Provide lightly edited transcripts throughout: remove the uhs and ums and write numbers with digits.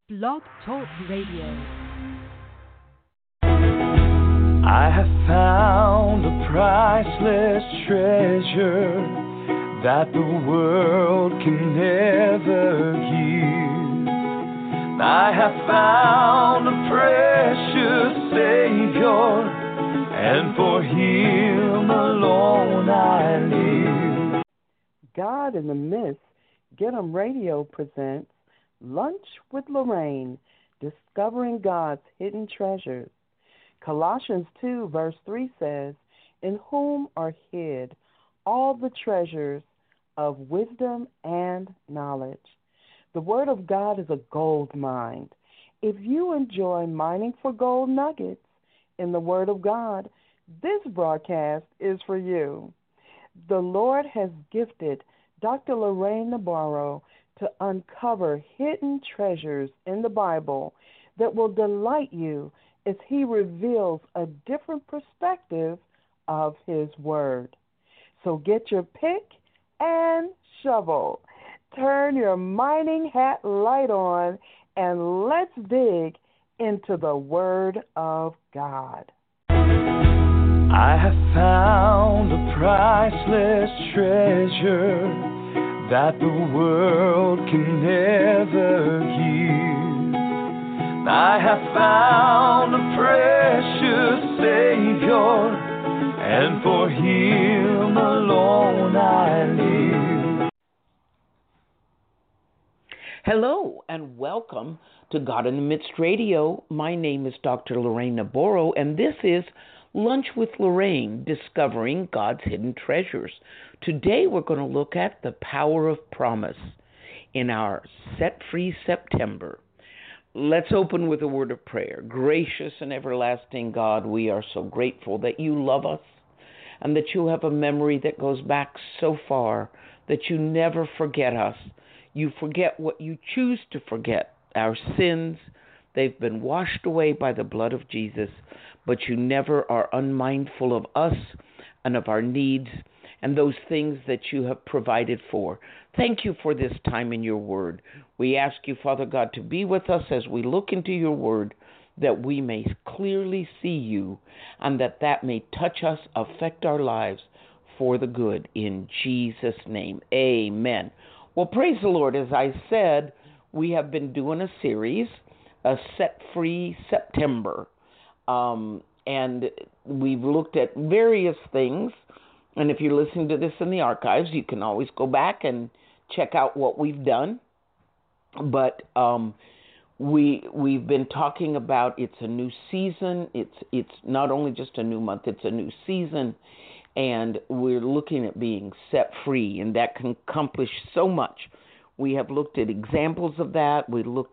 Blog Talk Radio. I have found a priceless treasure that the world can never give. I have found a precious Savior, and for Him alone I live. God in the Midst, Get 'em Radio presents Lunch with Lorraine, Discovering God's Hidden Treasures. Colossians 2, verse 3 says, "In whom are hid all the treasures of wisdom and knowledge." The Word of God is a gold mine. If you enjoy mining for gold nuggets in the Word of God, this broadcast is for you. The Lord has gifted Dr. Lorraine Nabarro to uncover hidden treasures in the Bible that will delight you as he reveals a different perspective of his word. So get your pick and shovel. Turn your mining hat light on and let's dig into the Word of God. I have found a priceless treasure that the world can never give. I have found a precious Savior, and for Him alone I live. Hello and welcome to God in the Midst Radio. My name is Dr. Lorraine Nabarro, and this is Lunch with Lorraine, Discovering God's Hidden Treasures. Today we're going to look at the power of promise in our Set Free September. Let's open with a word of prayer. Gracious and everlasting God, we are so grateful that you love us and that you have a memory that goes back so far that you never forget us. You forget what you choose to forget. Our sins, they've been washed away by the blood of Jesus, but you never are unmindful of us and of our needs and those things that you have provided for. Thank you for this time in your word. We ask you, Father God, to be with us as we look into your word, that we may clearly see you and that may touch us, affect our lives for the good. In Jesus' name, amen. Well, praise the Lord. As I said, we have been doing a series, a Set Free September. And we've looked at various things. And if you're listening to this in the archives, you can always go back and check out what we've done. But we've been talking about it's a new season. It's not only just a new month, it's a new season. And we're looking at being set free, and that can accomplish so much. We have looked at examples of that. We looked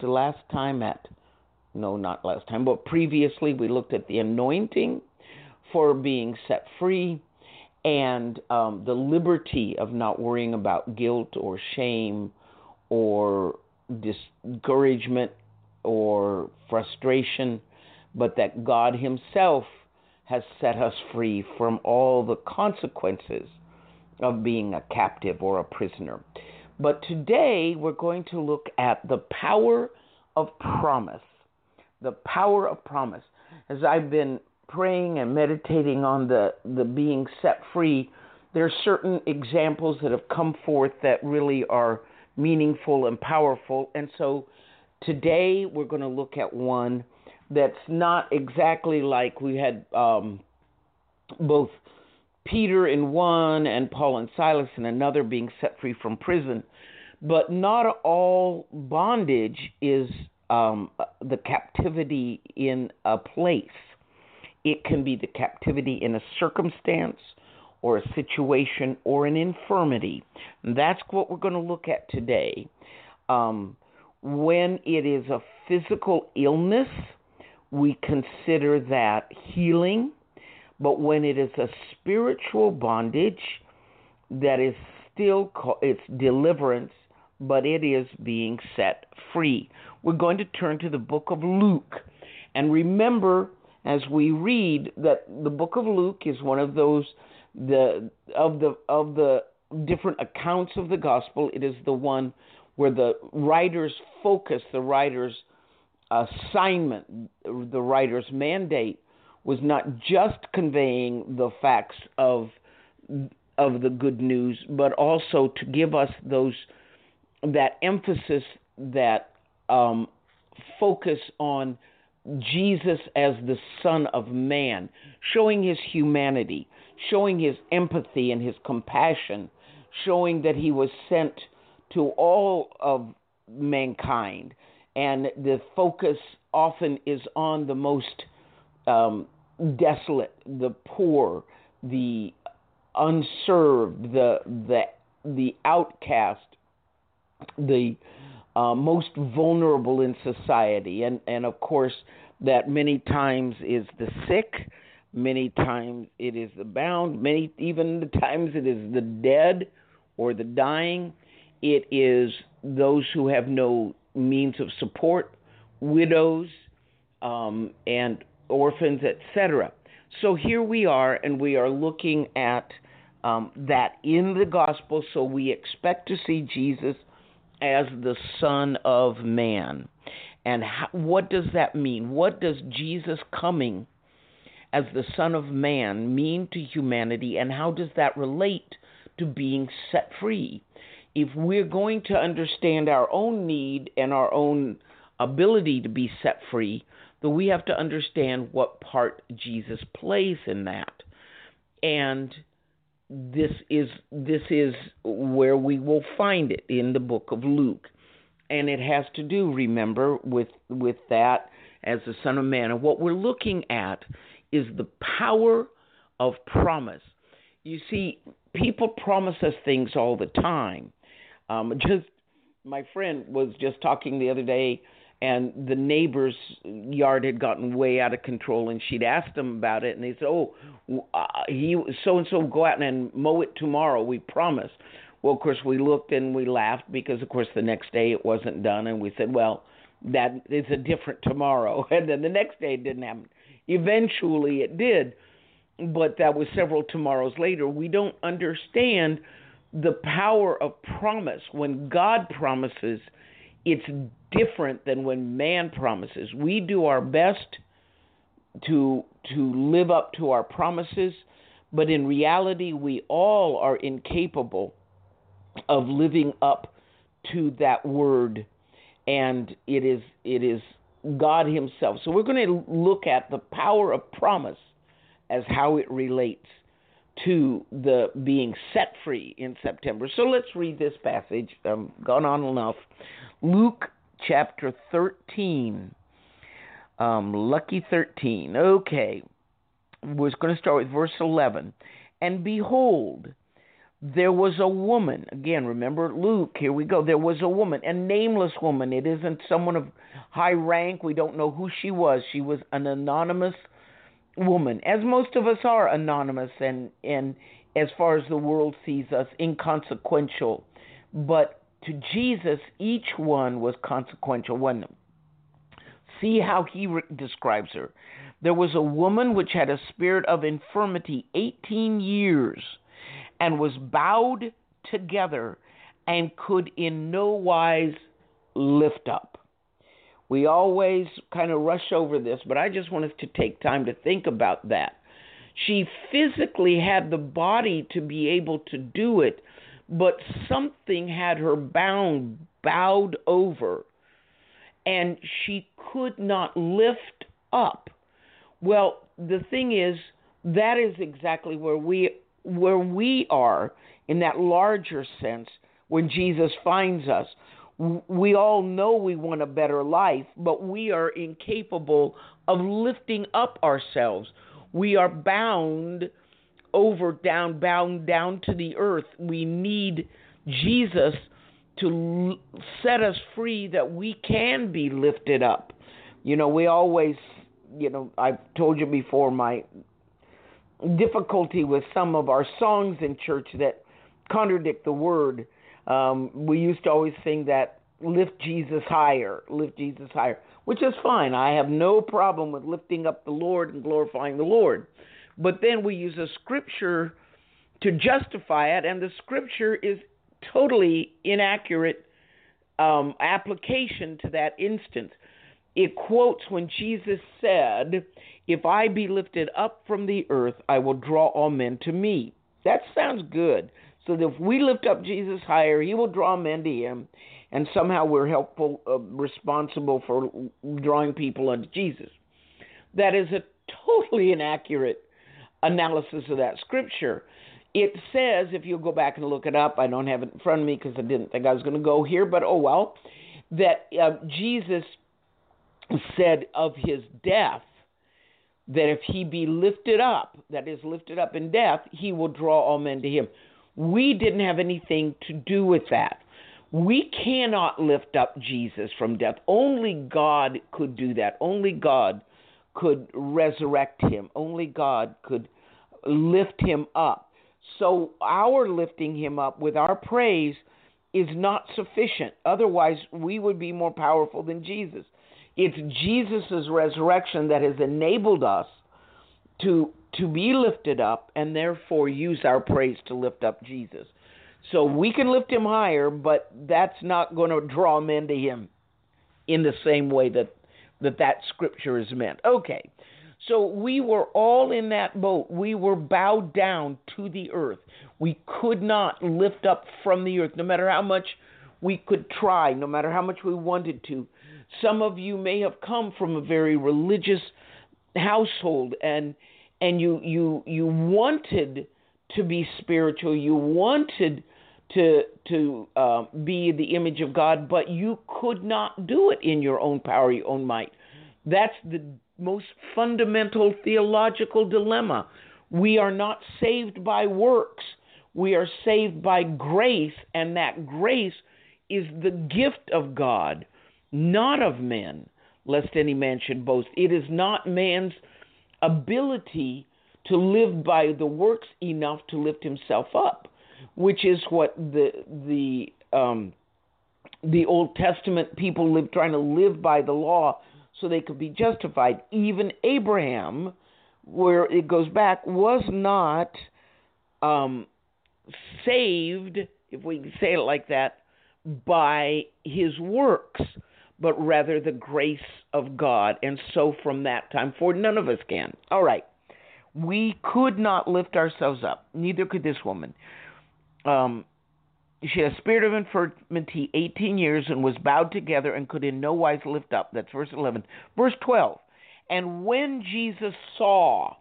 not last time, but previously we looked at the anointing for being set free and the liberty of not worrying about guilt or shame or discouragement or frustration, but that God Himself has set us free from all the consequences of being a captive or a prisoner. But today we're going to look at the power of promise. The power of promise. As I've been praying and meditating on the being set free, there are certain examples that have come forth that really are meaningful and powerful. And so today we're going to look at one that's not exactly like we had both Peter in one and Paul and Silas in another being set free from prison. But not all bondage is the captivity in a place. It can be the captivity in a circumstance or a situation or an infirmity. And that's what we're going to look at today. When it is a physical illness, we consider that healing. But when it is a spiritual bondage, that is still it's deliverance, but it is being set free. We're going to turn to the book of Luke. And remember, as we read, that the book of Luke is one of those of the different accounts of the gospel. It is the one where the writers assignment, the writer's mandate, was not just conveying the facts of the good news, but also to give us that emphasis, that focus on Jesus as the Son of Man, showing his humanity, showing his empathy and his compassion, showing that he was sent to all of mankind. And the focus often is on the most desolate, the poor, the unserved, the outcast, the most vulnerable in society, and of course that many times is the sick, many times it is the bound, many even the times it is the dead or the dying. It is those who have no means of support, widows, and orphans, etc. So here we are, and we are looking at that in the gospel. So we expect to see Jesus as the Son of Man. And what does that mean? What does Jesus coming as the Son of Man mean to humanity, and how does that relate to being set free? If we're going to understand our own need and our own ability to be set free, then we have to understand what part Jesus plays in that. And this is where we will find it in the book of Luke. And it has to do, remember, with that as the Son of Man. And what we're looking at is the power of promise. You see, people promise us things all the time. My friend was just talking the other day, and the neighbor's yard had gotten way out of control, and she'd asked him about it, and he said, he so-and-so go out and mow it tomorrow, we promise. Well, of course, we looked and we laughed because, of course, the next day it wasn't done, and we said, well, that is a different tomorrow. And then the next day it didn't happen. Eventually it did, but that was several tomorrows later. We don't understand the power of promise. When God promises, it's different than when man promises. We do our best to live up to our promises, but in reality, we all are incapable of living up to that word, and it is God himself. So we're going to look at the power of promise as how it relates to the being set free in September. So let's read this passage. Gone on enough. Luke chapter 13. Lucky 13. Okay. We're going to start with verse 11. And behold, there was a woman. Again, remember Luke. Here we go. There was a woman, a nameless woman. It isn't someone of high rank. We don't know who she was. She was an anonymous woman, as most of us are anonymous, and as far as the world sees us, inconsequential. But to Jesus, each one was consequential. One, see how he describes her. There was a woman which had a spirit of infirmity 18 years, and was bowed together, and could in no wise lift up. We always kind of rush over this, but I just want us to take time to think about that. She physically had the body to be able to do it, but something had her bowed over, and she could not lift up. Well, the thing is, that is exactly where we are in that larger sense when Jesus finds us. We all know we want a better life, but we are incapable of lifting up ourselves. We are bound down to the earth. We need Jesus to set us free that we can be lifted up. We always, I've told you before my difficulty with some of our songs in church that contradict the word. We used to always sing that, lift Jesus higher, which is fine. I have no problem with lifting up the Lord and glorifying the Lord. But then we use a scripture to justify it, and the scripture is totally inaccurate application to that instance. it quotes when Jesus said, "If I be lifted up from the earth, I will draw all men to me." That sounds good. So that if we lift up Jesus higher, he will draw men to him, and somehow we're responsible for drawing people unto Jesus. That is a totally inaccurate analysis of that scripture. It says, if you'll go back and look it up, I don't have it in front of me because I didn't think I was going to go here, but oh well, that Jesus said of his death that if he be lifted up, that is lifted up in death, he will draw all men to him. We didn't have anything to do with that. We cannot lift up Jesus from death. Only God could do that. Only God could resurrect him. Only God could lift him up. So our lifting him up with our praise is not sufficient. Otherwise, we would be more powerful than Jesus. It's Jesus' resurrection that has enabled us to be lifted up and therefore use our praise to lift up Jesus. So we can lift him higher, but that's not going to draw men to him in the same way that scripture is meant. Okay, so we were all in that boat. We were bowed down to the earth. We could not lift up from the earth, no matter how much we could try, no matter how much we wanted to. Some of you may have come from a very religious household, and you wanted to be spiritual. You wanted to be the image of God, but you could not do it in your own power, your own might. That's the most fundamental theological dilemma. We are not saved by works. We are saved by grace, and that grace is the gift of God, not of men, lest any man should boast. It is not man's ability to live by the works enough to lift himself up, which is what the Old Testament people trying to live by the law so they could be justified. Even Abraham, where it goes back, was not saved, if we can say it like that, by his works, but rather the grace of God. And so from that time forward, none of us can. All right. We could not lift ourselves up. Neither could this woman. She had a spirit of infirmity 18 years and was bowed together and could in no wise lift up. That's verse 11. Verse 12. And when Jesus saw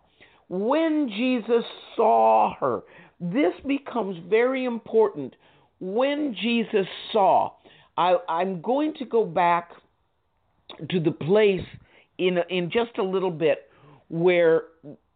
her, this becomes very important. When Jesus saw, I'm going to go back to the place in just a little bit where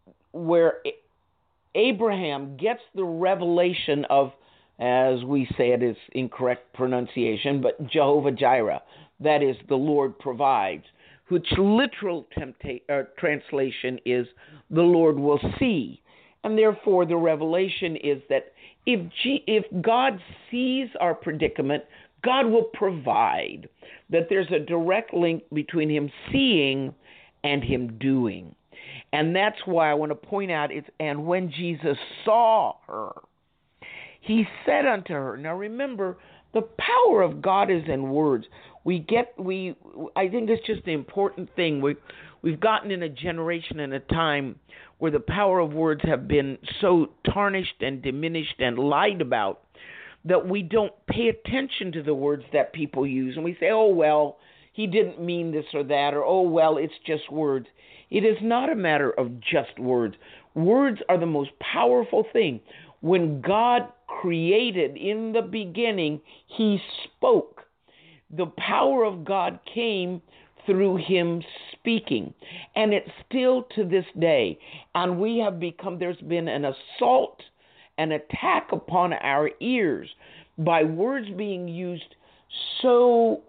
Abraham gets the revelation of, as we say it is incorrect pronunciation, but Jehovah Jireh, that is, the Lord provides, which literal translation is the Lord will see. And therefore the revelation is that if God sees our predicament, God will provide. That there's a direct link between him seeing and him doing. And that's why I want to point out, and when Jesus saw her, he said unto her. Now remember, the power of God is in words. I think it's just the important thing. We've gotten in a generation and a time where the power of words have been so tarnished and diminished and lied about that we don't pay attention to the words that people use. And we say, oh, well, he didn't mean this or that, or, oh, well, it's just words. It is not a matter of just words. Words are the most powerful thing. When God created in the beginning, he spoke. The power of God came through him speaking. And it's still to this day. And we have there's been an assault, an attack upon our ears by words being used so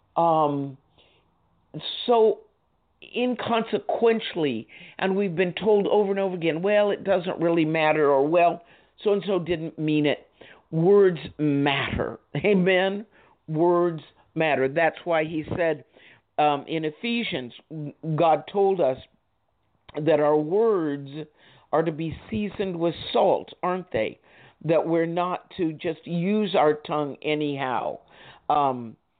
inconsequentially, and we've been told over and over again, well, it doesn't really matter, or well, so-and-so didn't mean it. Words matter. Amen? Words matter. That's why he said in Ephesians, God told us that our words are to be seasoned with salt, aren't they? That we're not to just use our tongue anyhow.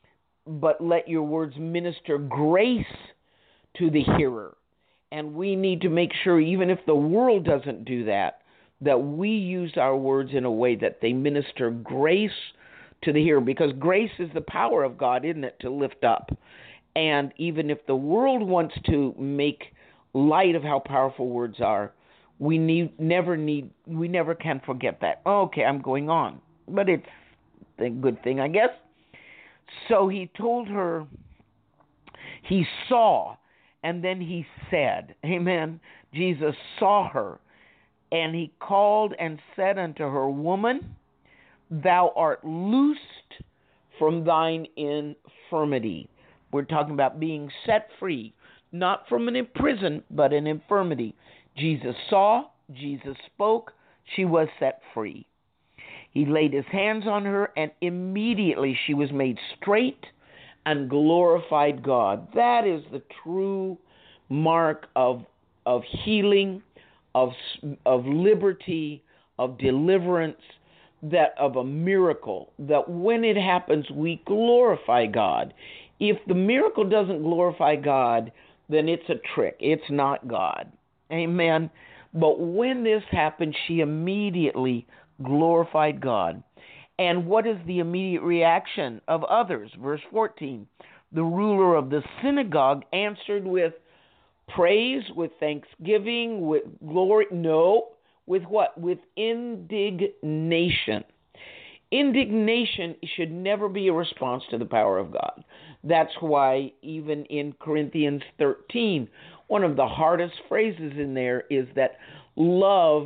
but let your words minister grace to the hearer. And we need to make sure, even if the world doesn't do that, that we use our words in a way that they minister grace to the hearer, because grace is the power of God, isn't it, to lift up. And even if the world wants to make light of how powerful words are, we never can forget that. Okay, I'm going on, but it's a good thing, I guess. So he told her, he saw, and then he said, amen. Jesus saw her, and he called and said unto her, Woman, thou art loosed from thine infirmity. We're talking about being set free, not from an prison, but an infirmity. Jesus saw, Jesus spoke, she was set free. He laid his hands on her, and immediately she was made straight and glorified God. That is the true mark of healing, of liberty, of deliverance, that of a miracle, that when it happens, we glorify God. If the miracle doesn't glorify God, then it's a trick. It's not God. Amen. But when this happened, she immediately glorified God. And what is the immediate reaction of others? Verse 14, the ruler of the synagogue answered with praise, with thanksgiving, with glory. No, with what? With indignation. Indignation should never be a response to the power of God. That's why even in Corinthians 13, one of the hardest phrases in there is that love,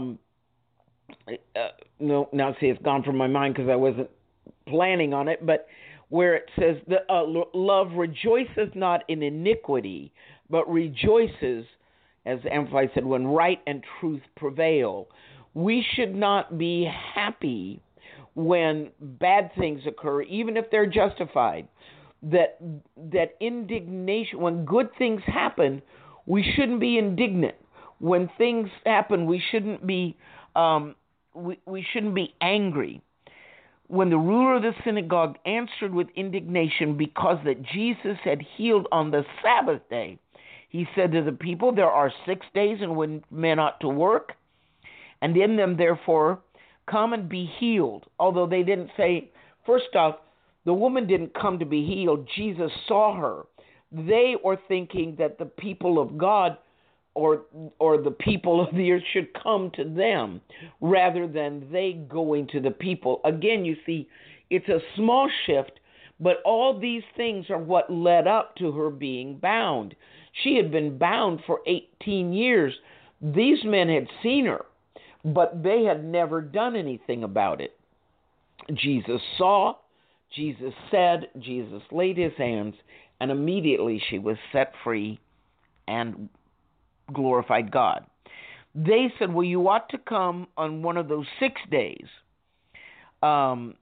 now see, it's gone from my mind because I wasn't planning on it, but where it says, love rejoiceth not in iniquity, but rejoices, as Amplified said, when right and truth prevail. We should not be happy when bad things occur, even if they're justified. That indignation, when good things happen, we shouldn't be indignant. When things happen, we shouldn't be we shouldn't be angry. When the ruler of the synagogue answered with indignation because that Jesus had healed on the Sabbath day, he said to the people, there are 6 days in when men ought to work, and in them therefore come and be healed. Although they didn't say, first off, the woman didn't come to be healed. Jesus saw her. They were thinking that the people of God or the people of the earth should come to them rather than they going to the people. Again, you see, it's a small shift, but all these things are what led up to her being bound. She had been bound for 18 years. These men had seen her, but they had never done anything about it. Jesus saw, Jesus said, Jesus laid his hands, and immediately she was set free and glorified God. They said, well, you ought to come on one of those 6 days. And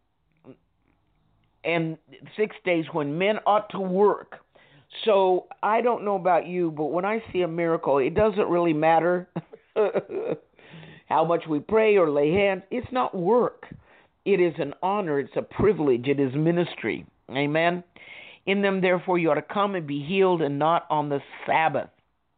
6 days when men ought to work. So I don't know about you, but when I see a miracle, it doesn't really matter how much we pray or lay hands. It's not work. It is an honor. It's a privilege. It is ministry. Amen. In them, therefore, you ought to come and be healed, and not on the Sabbath.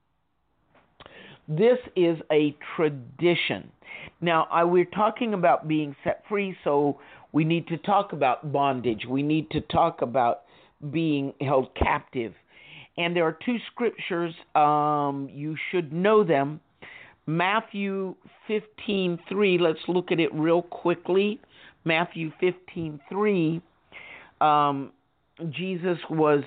This is a tradition. Now, we're talking about being set free, so we need to talk about bondage. We need to talk about being held captive. And there are two scriptures, you should know them. Matthew 15:3, let's look at it real quickly. Matthew 15:3, Jesus'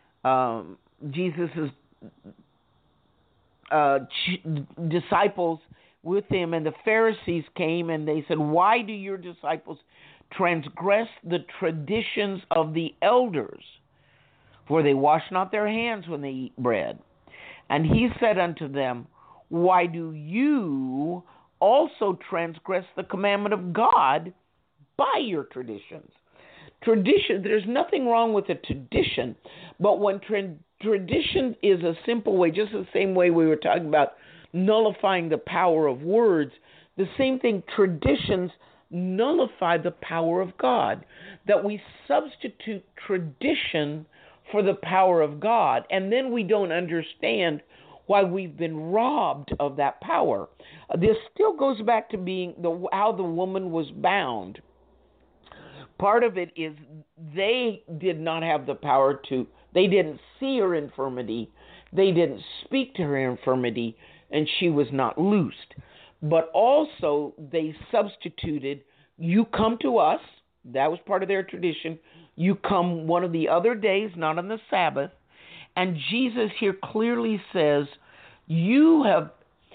disciples with him, and the Pharisees came and they said, why do your disciples transgress the traditions of the elders? For they wash not their hands when they eat bread. And he said unto them, why do you also transgress the commandment of God by your traditions? Tradition, there's nothing wrong with a tradition, but when tradition is a simple way, just the same way we were talking about nullifying the power of words, the same thing, traditions nullify the power of God, that we substitute tradition for the power of God, and then we don't understand why we've been robbed of that power. This still goes back to being how the woman was bound. Part of it is they did not have the power they didn't see her infirmity, they didn't speak to her infirmity, and she was not loosed. But also they substituted, you come to us, that was part of their tradition, you come one of the other days, not on the Sabbath, and Jesus here clearly says, you have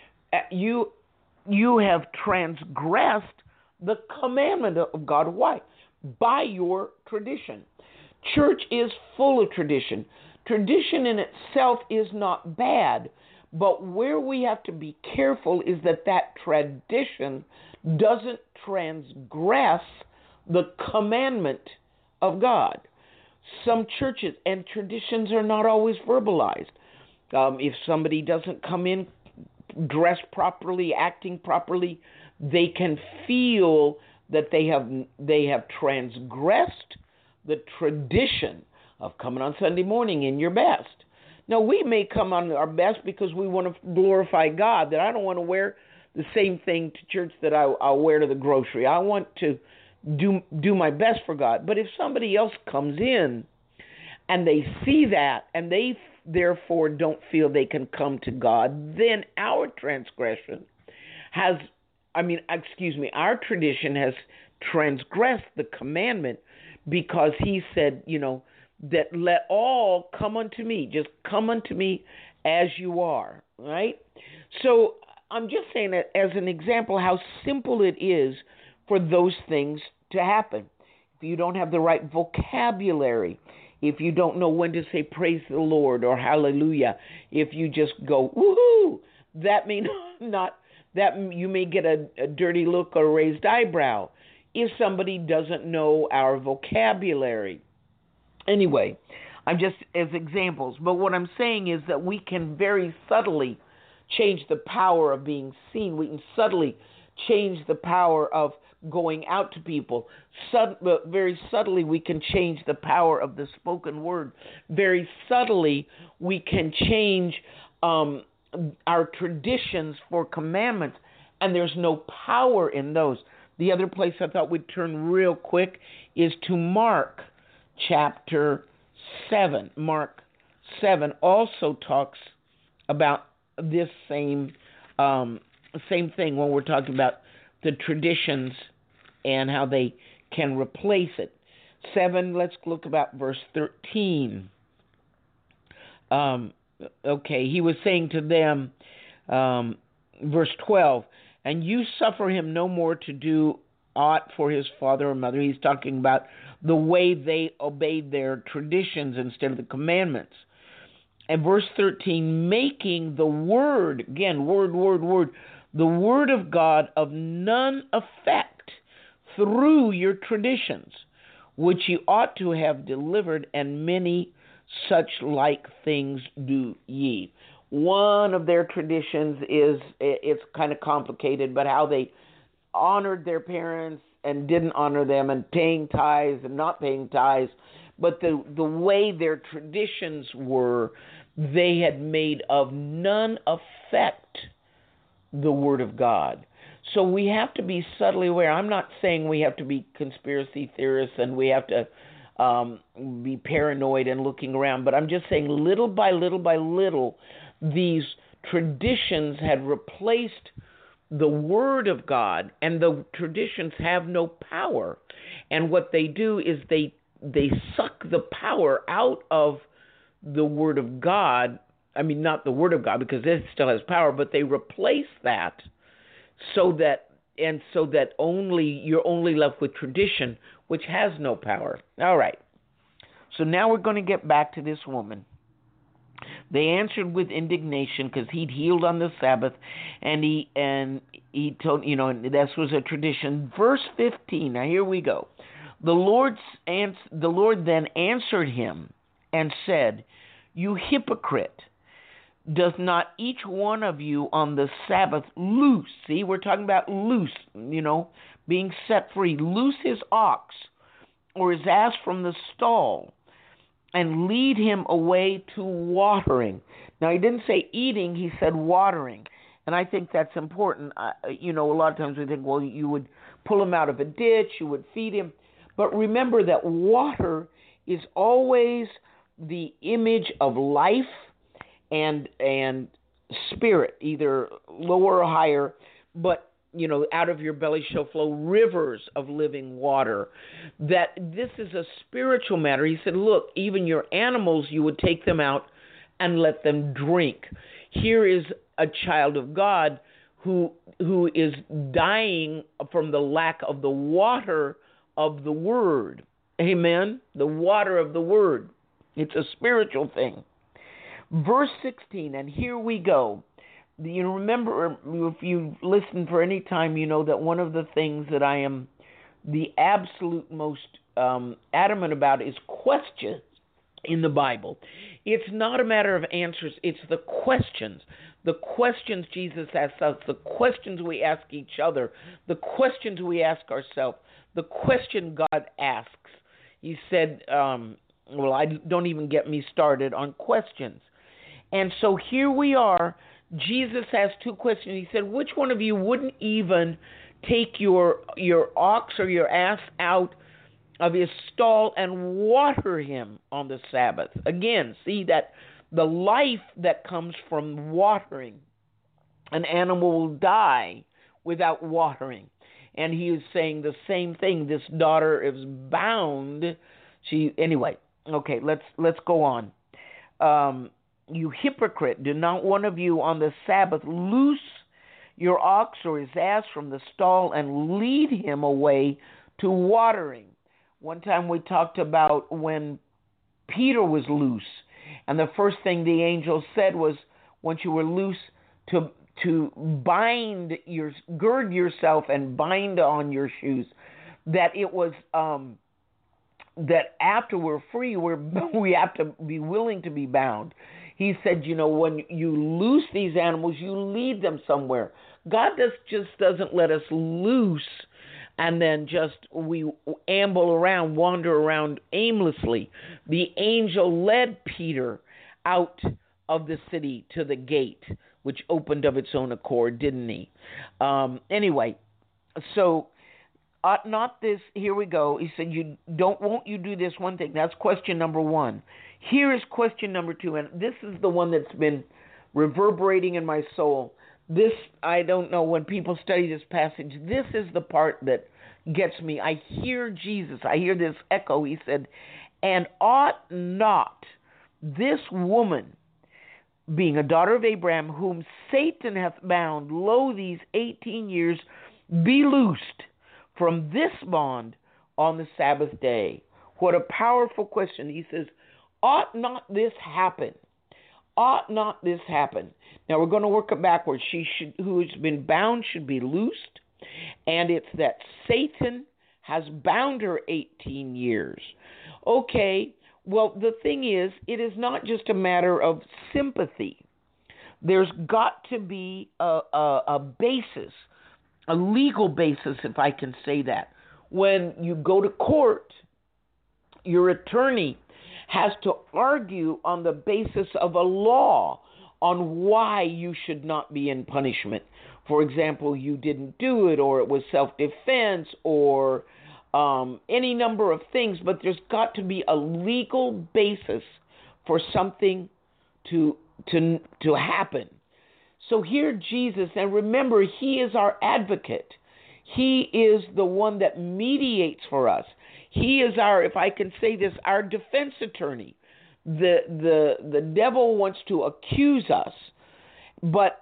transgressed the commandment of God. Why? By your tradition. Church is full of tradition. Tradition in itself is not bad, but where we have to be careful is that tradition doesn't transgress the commandment of God. Some churches and traditions are not always verbalized. If somebody doesn't come in dressed properly, acting properly, they can feel that they have transgressed the tradition of coming on Sunday morning in your best. Now, we may come on our best because we want to glorify God, that I don't want to wear the same thing to church that I'll wear to the grocery. I want to do my best for God. But if somebody else comes in and they see that and they therefore don't feel they can come to God, then our transgression our tradition has transgressed the commandment, because he said, that let all come unto me. Just come unto me as you are, right? So I'm just saying that as an example how simple it is for those things to happen. If you don't have the right vocabulary, if you don't know when to say praise the Lord or hallelujah, if you just go woohoo, that may not, that you may get a dirty look or a raised eyebrow if somebody doesn't know our vocabulary. Anyway, I'm just as examples, but what I'm saying is that we can very subtly change the power of being seen. We can subtly change the power of going out to people. Very subtly, we can change the power of the spoken word. Very subtly, we can change our traditions for commandments, and there's no power in those. The other place I thought we'd turn real quick is to Mark chapter 7. Mark 7 also talks about this same thing when we're talking about the traditions and how they can replace it. 7, let's look about verse 13. He was saying to them, verse 12, and you suffer him no more to do aught for his father or mother. He's talking about the way they obeyed their traditions instead of the commandments. And verse 13, making the word, again, word, the word of God of none effect through your traditions, which ye ought to have delivered, and many such like things do ye. One of their traditions is, it's kind of complicated, but how they honored their parents and didn't honor them, and paying tithes and not paying tithes. But the way their traditions were, they had made of none effect the Word of God. So we have to be subtly aware. I'm not saying we have to be conspiracy theorists and we have to be paranoid and looking around, but I'm just saying little by little, these traditions had replaced the Word of God, and the traditions have no power. And what they do is they suck the power out of the Word of God. I mean, not the Word of God, because it still has power, but they replace that so that you're only left with tradition, which has no power. All right. So now we're going to get back to this woman. They answered with indignation because he'd healed on the Sabbath, and he told, this was a tradition. Verse 15. Now here we go. The Lord then answered him and said, "You hypocrite, Does not each one of you on the Sabbath loose? See, we're talking about loose, being set free. Loose his ox or his ass from the stall and lead him away to watering. Now, he didn't say eating, he said watering. And I think that's important. A lot of times we think, well, you would pull him out of a ditch, you would feed him. But remember that water is always the image of life and spirit, either lower or higher, but out of your belly shall flow rivers of living water. That this is a spiritual matter. He said, look, even your animals, you would take them out and let them drink. Here is a child of God who is dying from the lack of the water of the word. Amen? The water of the word. It's a spiritual thing. Verse 16, and here we go. Remember, if you listen for any time, you know that one of the things that I am the absolute most adamant about is questions in the Bible. It's not a matter of answers, it's the questions. The questions Jesus asks us, the questions we ask each other, the questions we ask ourselves, the question God asks. He said, don't even get me started on questions. And so here we are. Jesus has two questions. He said, which one of you wouldn't even take your ox or your ass out of his stall and water him on the Sabbath? Again, see that the life that comes from watering. An animal will die without watering. And he is saying the same thing. This daughter is bound. Anyway, okay, let's go on. You hypocrite, do not one of you on the Sabbath loose your ox or his ass from the stall and lead him away to watering? One time we talked about when Peter was loose, and the first thing the angel said was, once you were loose, to gird yourself and bind on your shoes. That it was that after we're free, we have to be willing to be bound. He said, when you loose these animals, you lead them somewhere. God just doesn't let us loose and then we wander around aimlessly. The angel led Peter out of the city to the gate, which opened of its own accord, didn't he? Anyway, so ought not this, here we go. He said, won't you do this one thing? That's question number one. Here is question number two, and this is the one that's been reverberating in my soul. This, I don't know, when people study this passage, this is the part that gets me. I hear Jesus. I hear this echo. He said, and ought not this woman, being a daughter of Abraham, whom Satan hath bound, lo, these 18 years, be loosed from this bond on the Sabbath day? What a powerful question. He says, ought not this happen? Ought not this happen? Now we're going to work it backwards. Who has been bound should be loosed, and it's that Satan has bound her 18 years. Okay, well, the thing is, it is not just a matter of sympathy. There's got to be a basis, a legal basis, if I can say that. When you go to court, your attorney has to argue on the basis of a law on why you should not be in punishment. For example, you didn't do it, or it was self-defense, or any number of things, but there's got to be a legal basis for something to happen. So here Jesus, and remember, he is our advocate. He is the one that mediates for us. He is our, if I can say this, our defense attorney. The devil wants to accuse us, but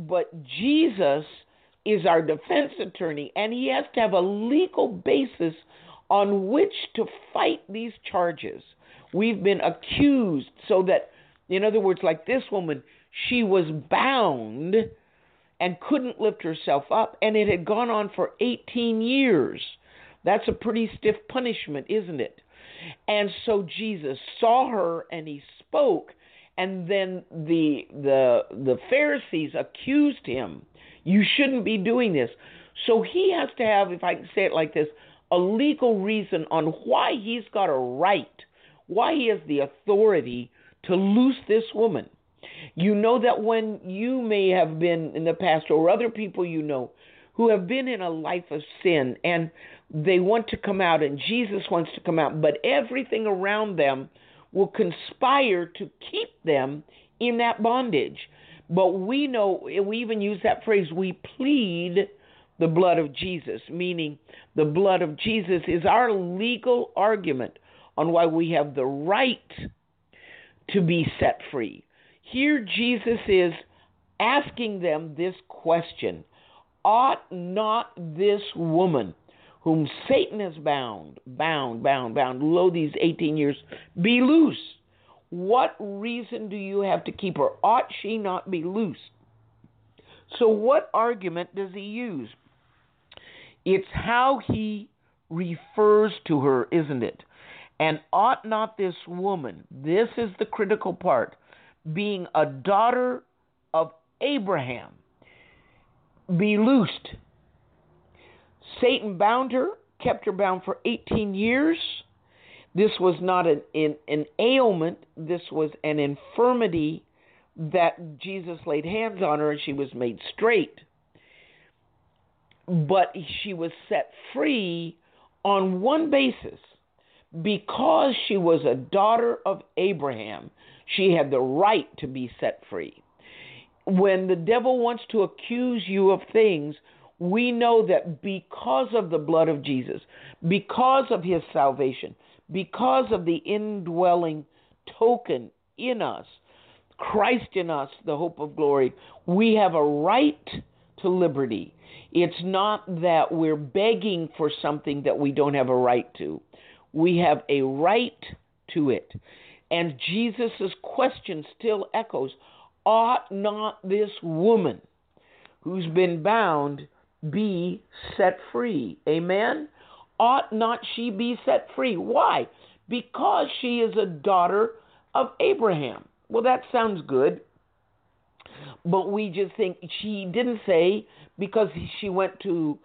Jesus is our defense attorney, and he has to have a legal basis on which to fight these charges. We've been accused, so that, in other words, like this woman, she was bound and couldn't lift herself up, and it had gone on for 18 years. That's a pretty stiff punishment, isn't it? And so Jesus saw her, and he spoke, And then the Pharisees accused him, you shouldn't be doing this. So he has to have, if I can say it like this, a legal reason on why he's got a right, why he has the authority to loose this woman. You know that when you may have been in the past, or other people you know, who have been in a life of sin and they want to come out and Jesus wants to come out, but everything around them will conspire to keep them in that bondage. But we know, we even use that phrase, we plead the blood of Jesus, meaning the blood of Jesus is our legal argument on why we have the right to be set free. Here Jesus is asking them this question: ought not this woman whom Satan has bound, lo, these 18 years, be loose? What reason do you have to keep her? Ought she not be loose? So what argument does he use? It's how he refers to her, isn't it? And ought not this woman, this is the critical part, being a daughter of Abraham, be loosed? Satan bound her, kept her bound for 18 years. This was not an ailment. This was an infirmity that Jesus laid hands on her and she was made straight. But she was set free on one basis. Because she was a daughter of Abraham, she had the right to be set free. When the devil wants to accuse you of things, we know that because of the blood of Jesus, because of his salvation, because of the indwelling token in us, Christ in us, the hope of glory, we have a right to liberty. It's not that we're begging for something that we don't have a right to. We have a right to it. And Jesus' question still echoes, ought not this woman who's been bound be set free? Amen? Ought not she be set free? Why? Because she is a daughter of Abraham. Well, that sounds good. But we just think she didn't say because she went to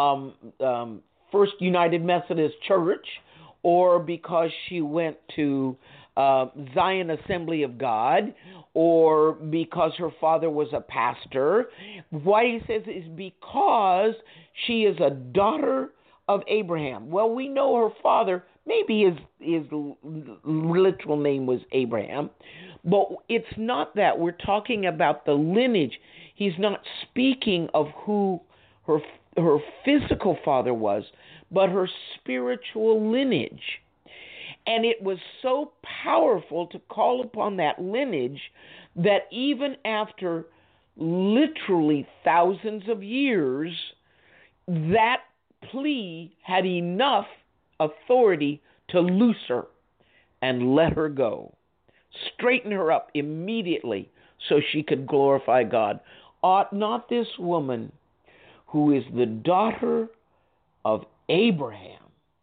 First United Methodist Church, or because she went to Zion Assembly of God, or because her father was a pastor. Why he says is because she is a daughter of Abraham. Well, we know her father, maybe his literal name was Abraham, but it's not that. We're talking about the lineage. He's not speaking of who her physical father was, but her spiritual lineage. And it was so powerful to call upon that lineage that even after literally thousands of years, that plea had enough authority to loose her and let her go, straighten her up immediately so she could glorify God. Ought not this woman, who is the daughter of Abraham?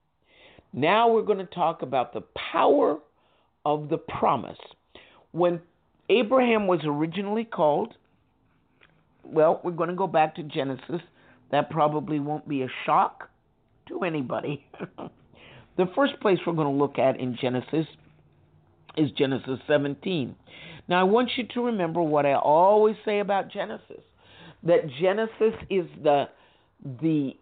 Now we're going to talk about the power of the promise. When Abraham was originally called, well, we're going to go back to Genesis. That probably won't be a shock to anybody. The first place we're going to look at in Genesis is Genesis 17. Now, I want you to remember what I always say about Genesis, that Genesis is the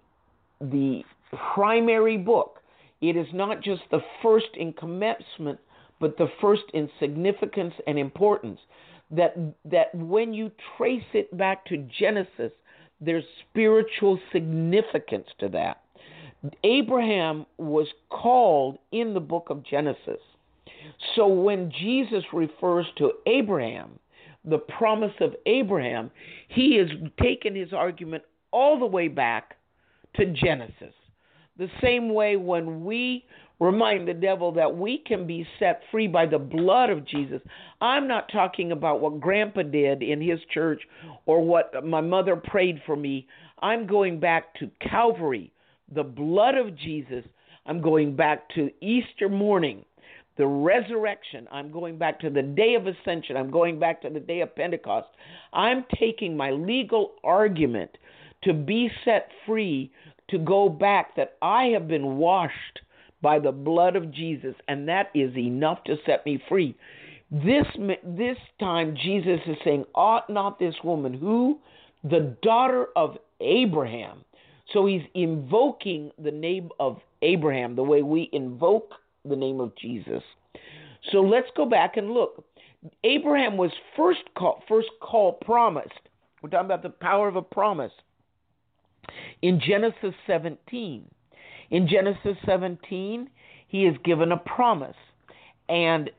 primary book. It is not just the first in commencement, but the first in significance and importance. That when you trace it back to Genesis, there's spiritual significance to that. Abraham was called in the book of Genesis. So when Jesus refers to Abraham, the promise of Abraham, he has taken his argument all the way back to Genesis. The same way when we remind the devil that we can be set free by the blood of Jesus. I'm not talking about what Grandpa did in his church or what my mother prayed for me. I'm going back to Calvary, the blood of Jesus. I'm going back to Easter morning, the resurrection. I'm going back to the day of ascension. I'm going back to the day of Pentecost. I'm taking my legal argument to be set free, to go back, that I have been washed by the blood of Jesus, and that is enough to set me free. This time, Jesus is saying, ought not this woman, who? The daughter of Abraham. So he's invoking the name of Abraham the way we invoke the name of Jesus. So let's go back and look. Abraham was first called promised. We're talking about the power of a promise. In Genesis 17. In Genesis 17, he is given a promise. And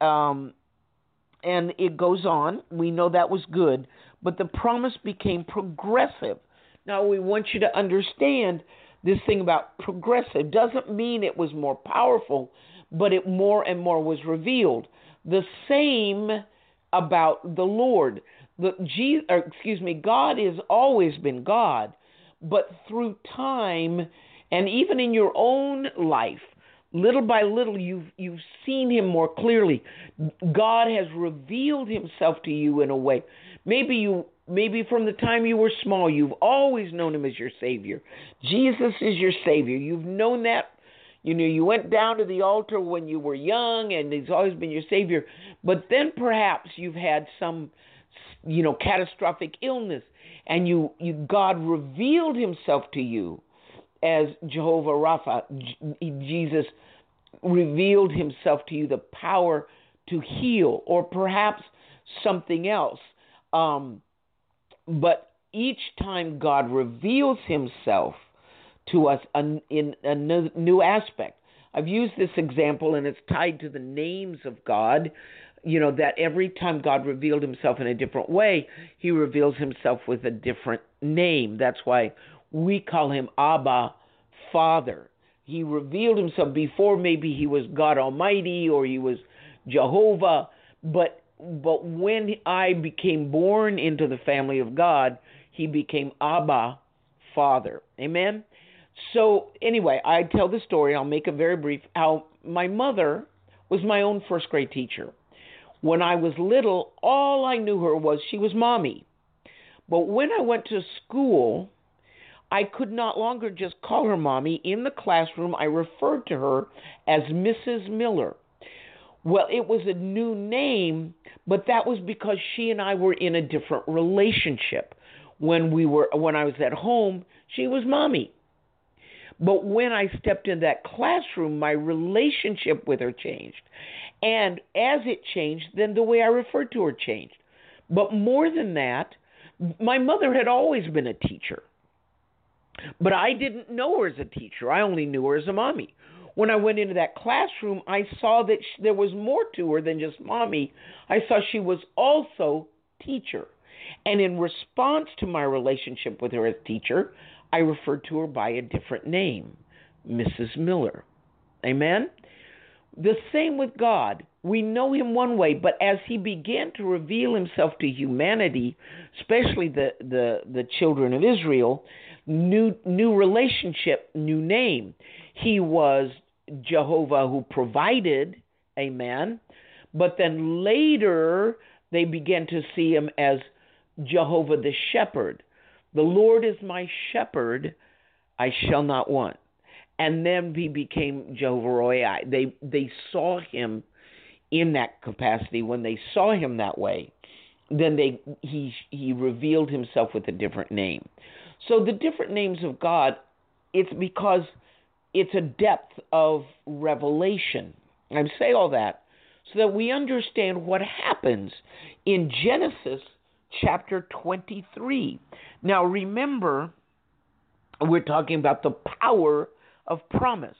it goes on. We know that was good. But the promise became progressive. Now, we want you to understand this thing about progressive. Doesn't mean it was more powerful, but it more and more was revealed. The same about the Lord. God has always been God, but through time, and even in your own life, little by little, you've seen him more clearly. God has revealed himself to you in a way. Maybe from the time you were small, you've always known him as your Savior. Jesus is your Savior. You've known that. You went down to the altar when you were young, and he's always been your Savior. But then perhaps you've had some, catastrophic illness, and God revealed himself to you as Jehovah Rapha. Jesus revealed himself to you, the power to heal, or perhaps something else. But each time God reveals himself to us in a new aspect. I've used this example, and it's tied to the names of God, that every time God revealed himself in a different way, he reveals himself with a different name. That's why we call him Abba, Father. He revealed himself before. Maybe he was God Almighty or he was Jehovah, but when I became born into the family of God, he became Abba, Father. Amen? So anyway, I tell the story. I'll make it very brief. How my mother was my own first grade teacher. When I was little, all I knew her was she was Mommy. But when I went to school, I could not longer just call her Mommy. In the classroom, I referred to her as Mrs. Miller. Well, it was a new name, but that was because she and I were in a different relationship. When I was at home, she was Mommy. But when I stepped in that classroom, my relationship with her changed. And as it changed, then the way I referred to her changed. But more than that, my mother had always been a teacher. But I didn't know her as a teacher. I only knew her as a Mommy. When I went into that classroom, I saw that there was more to her than just Mommy. I saw she was also teacher. And in response to my relationship with her as teacher, I referred to her by a different name, Mrs. Miller. Amen? The same with God. We know him one way, but as he began to reveal himself to humanity, especially the children of Israel, new relationship, new name. He was Jehovah who provided, amen. But then later they began to see him as Jehovah the shepherd. The Lord is my shepherd, I shall not want. And then he became Jehovah Roi. They saw him in that capacity. When they saw him that way, then he revealed himself with a different name. So the different names of God, it's because it's a depth of revelation. I say all that so that we understand what happens in Genesis chapter 23. Now remember, we're talking about the power of promise.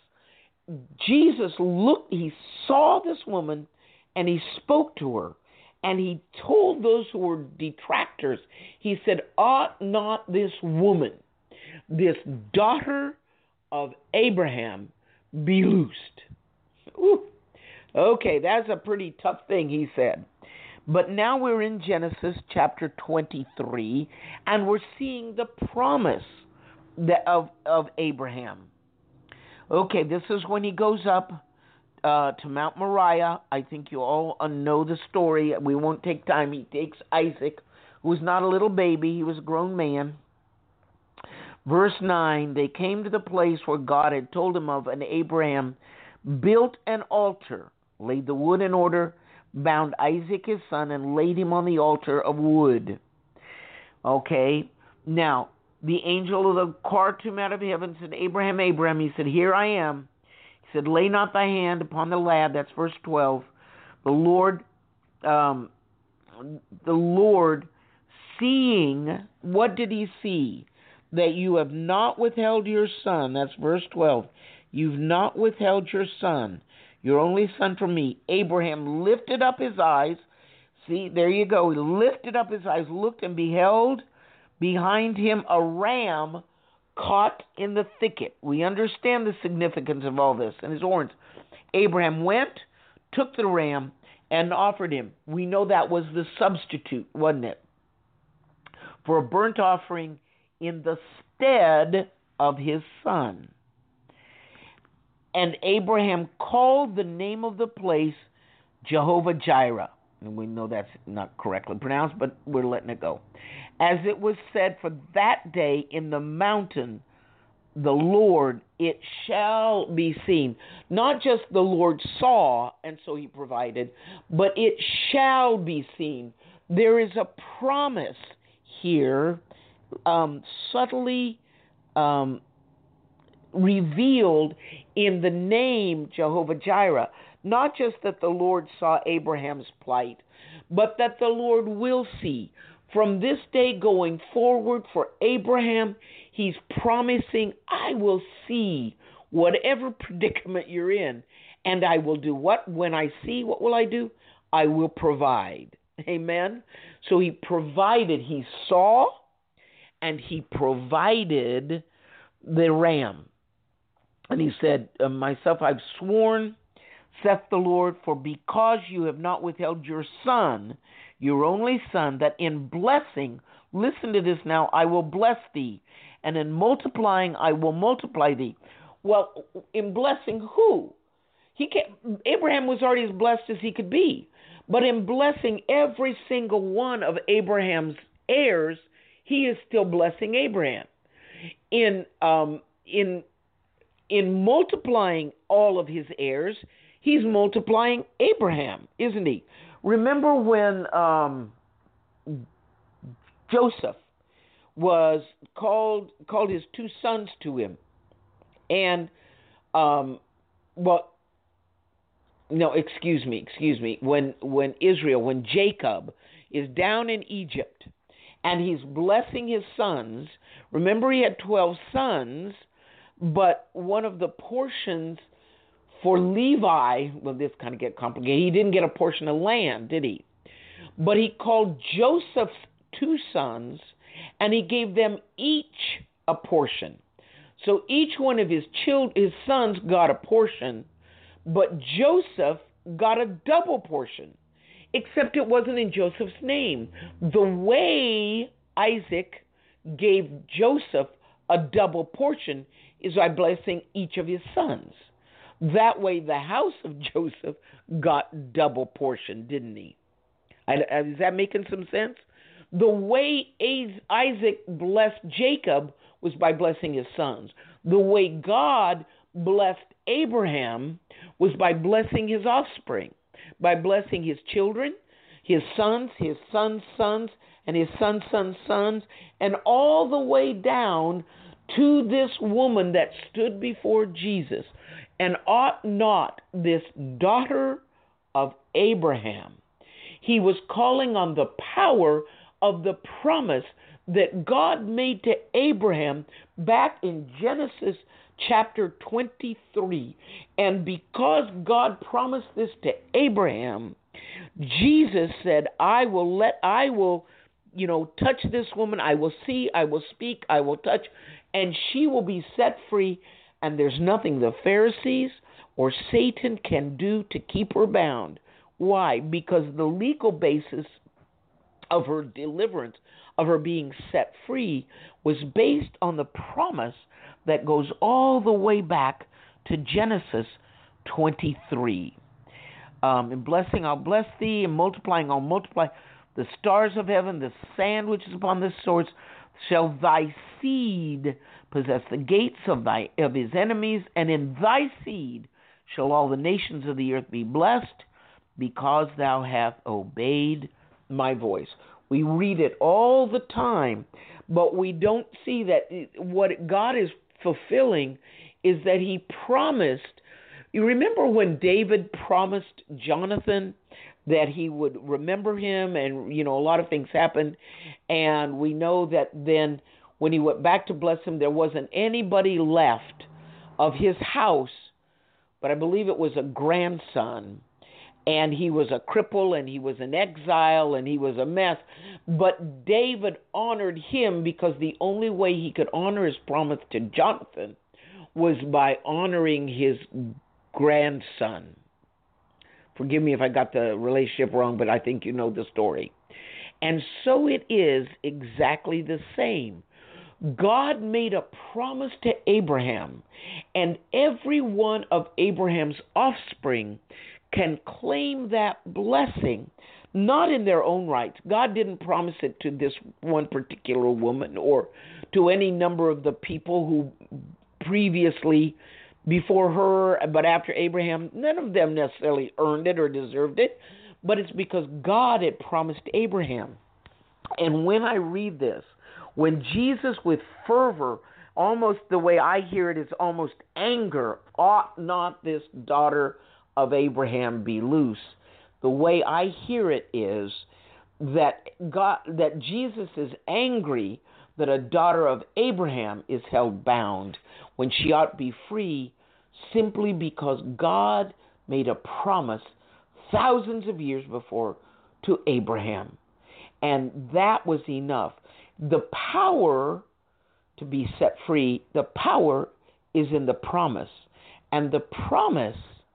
Jesus he saw this woman and he spoke to her. And he told those who were detractors, he said, ought not this woman, this daughter of Abraham, be loosed? Ooh. Okay, that's a pretty tough thing, he said. But now we're in Genesis chapter 23, and we're seeing the promise of Abraham. Okay, this is when he goes up to Mount Moriah. I think you all know the story. We won't take time. He takes Isaac, who was not a little baby. He was a grown man. Verse 9, they came to the place where God had told him of, and Abraham built an altar, laid the wood in order, bound Isaac his son, and laid him on the altar of wood. Okay, now, the angel of the inquired to him out of heaven, said, Abraham, Abraham. He said, here I am. He said, lay not thy hand upon the lad. That's verse 12. The Lord, seeing, what did he see? That you have not withheld your son. That's verse 12. You've not withheld your son, your only son, from me. Abraham lifted up his eyes. See, there you go. He lifted up his eyes, looked, and beheld behind him a ram caught in the thicket. We understand the significance of all this and his horns. Abraham went, took the ram, and offered him. We know that was the substitute, wasn't it? For a burnt offering in the stead of his son. And Abraham called the name of the place Jehovah Jireh. And we know that's not correctly pronounced, but we're letting it go. As it was said, for that day in the mountain, the Lord, it shall be seen. Not just the Lord saw, and so he provided, but it shall be seen. There is a promise here, subtly revealed in the name Jehovah Jireh. Not just that the Lord saw Abraham's plight, but that the Lord will see. From this day going forward for Abraham, he's promising, I will see whatever predicament you're in, and I will do what? When I see, what will I do? I will provide. Amen? So he provided, he saw, and he provided the ram. And he said, myself, I've sworn, saith the Lord, for because you have not withheld your son, your only son, that in blessing, listen to this now, I will bless thee, and in multiplying, I will multiply thee. Well, in blessing who? Abraham was already as blessed as he could be, but in blessing every single one of Abraham's heirs, he is still blessing Abraham. In multiplying all of his heirs, he's multiplying Abraham, isn't he? Remember when Joseph was called his two sons to him, and when Jacob is down in Egypt and he's blessing his sons. Remember, he had 12 sons, but one of the portions for Levi, well, this kind of get complicated. He didn't get a portion of land, did he? But he called Joseph's two sons, and he gave them each a portion. So each one of his sons got a portion, but Joseph got a double portion, except it wasn't in Joseph's name. The way Isaac gave Joseph a double portion is by blessing each of his sons. That way the house of Joseph got double portion, didn't he? Is that making some sense? The way Isaac blessed Jacob was by blessing his sons. The way God blessed Abraham was by blessing his offspring, by blessing his children, his sons' sons, and his sons' sons, and all the way down to this woman that stood before Jesus. And ought not this daughter of Abraham? He was calling on the power of the promise that God made to Abraham back in Genesis chapter 23. And because God promised this to Abraham, Jesus said, I will touch this woman. I will see, I will speak, I will touch, and she will be set free. And there's nothing the Pharisees or Satan can do to keep her bound. Why? Because the legal basis of her deliverance, of her being set free, was based on the promise that goes all the way back to Genesis 23. In blessing, I'll bless thee, and multiplying, I'll multiply the stars of heaven, the sand which is upon the shores. Shall thy seed possess the gates of his enemies, and in thy seed shall all the nations of the earth be blessed, because thou hast obeyed my voice. We read it all the time, but we don't see that what God is fulfilling is that he promised. You remember when David promised Jonathan that he would remember him, and, a lot of things happened, and we know that then when he went back to bless him, there wasn't anybody left of his house, but I believe it was a grandson, and he was a cripple, and he was in exile, and he was a mess. But David honored him because the only way he could honor his promise to Jonathan was by honoring his grandson. Forgive me if I got the relationship wrong, but I think you know the story. And so it is exactly the same. God made a promise to Abraham, and every one of Abraham's offspring can claim that blessing, not in their own right. God didn't promise it to this one particular woman or to any number of the people who previously, before her, but after Abraham, none of them necessarily earned it or deserved it, but it's because God had promised Abraham. And when I read this, when Jesus with fervor, almost the way I hear it is almost anger, ought not this daughter of Abraham be loose? The way I hear it is that Jesus is angry that a daughter of Abraham is held bound when she ought to be free, simply because God made a promise thousands of years before to Abraham. And that was enough. The power to be set free, the power is in the promise. And the promise,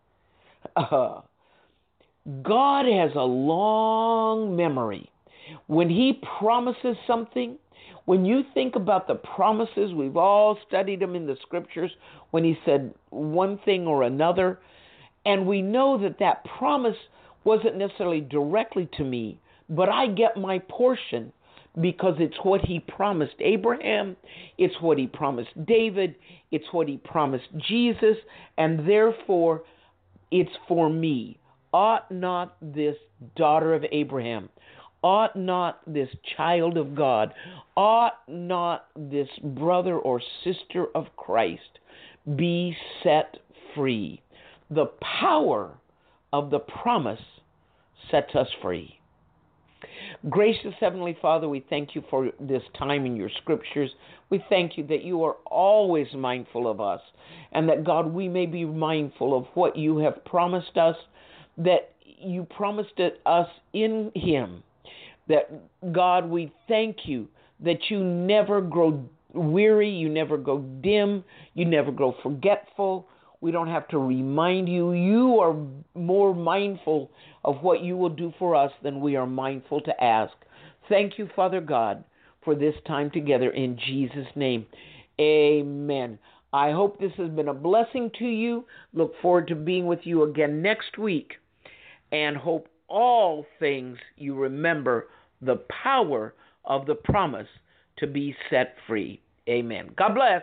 God has a long memory. When he promises something, when you think about the promises, we've all studied them in the scriptures, when he said one thing or another, and we know that promise wasn't necessarily directly to me, but I get my portion because it's what he promised Abraham, it's what he promised David, it's what he promised Jesus, and therefore it's for me. Ought not this daughter of Abraham, ought not this child of God, ought not this brother or sister of Christ be set free? The power of the promise sets us free. Gracious Heavenly Father, we thank you for this time in your scriptures. We thank you that you are always mindful of us, and that, God, we may be mindful of what you have promised us, that you promised it us in him. That, God, we thank you that you never grow weary, you never go dim, you never grow forgetful. We don't have to remind you. You are more mindful of what you will do for us than we are mindful to ask. Thank you, Father God, for this time together in Jesus' name. Amen. I hope this has been a blessing to you. Look forward to being with you again next week, and hope all things you remember the power of the promise to be set free. Amen. God bless.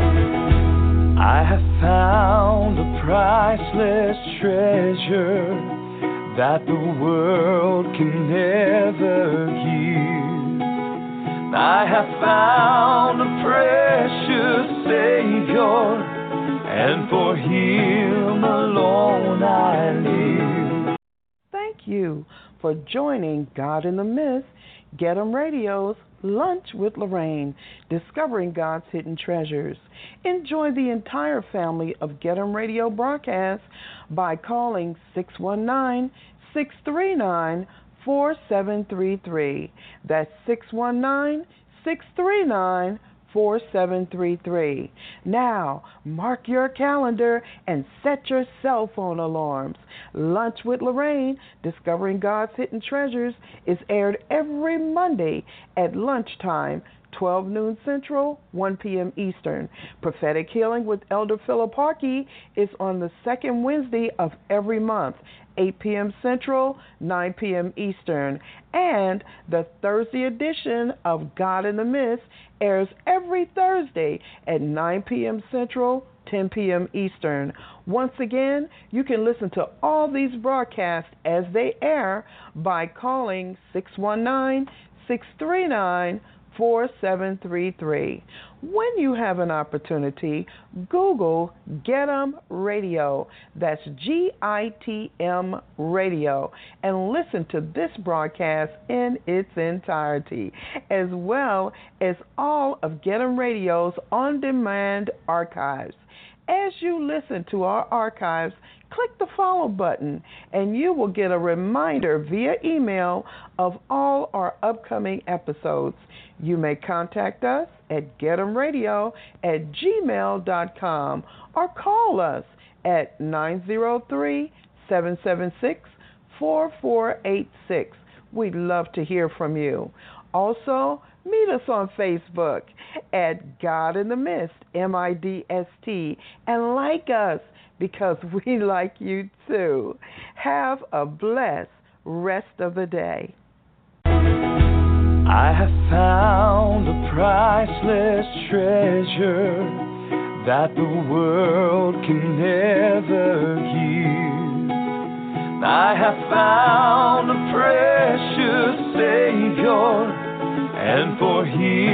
I have found a priceless treasure that the world can never give. I have found a precious Savior, and for him alone I live. Thank you for joining God in the Midst, Get 'em Radio's Lunch with Lorraine, discovering God's hidden treasures. Enjoy the entire family of Get 'em Radio broadcasts by calling 619-639-4733. That's 619-639-4733. 4733. Now, mark your calendar and set your cell phone alarms. Lunch with Lorraine, Discovering God's Hidden Treasures, is aired every Monday at lunchtime, 12 noon Central, 1 p.m. Eastern. Prophetic Healing with Elder Philip Harkey is on the second Wednesday of every month, 8 p.m. Central, 9 p.m. Eastern. And the Thursday edition of God in the Mist airs every Thursday at 9 p.m. Central, 10 p.m. Eastern. Once again, you can listen to all these broadcasts as they air by calling 619-639-4733. When you have an opportunity, Google GITM Radio, that's GITM Radio, and listen to this broadcast in its entirety, as well as all of GITM Radio's on-demand archives. As you listen to our archives, click the follow button, and you will get a reminder via email of all our upcoming episodes. You may contact us at gettemradio@gmail.com or call us at 903-776-4486. We'd love to hear from you. Also, meet us on Facebook at God in the Mist, MIDST, and like us because we like you too. Have a blessed rest of the day. I have found a priceless treasure that the world can never give. I have found a precious Savior, and for Him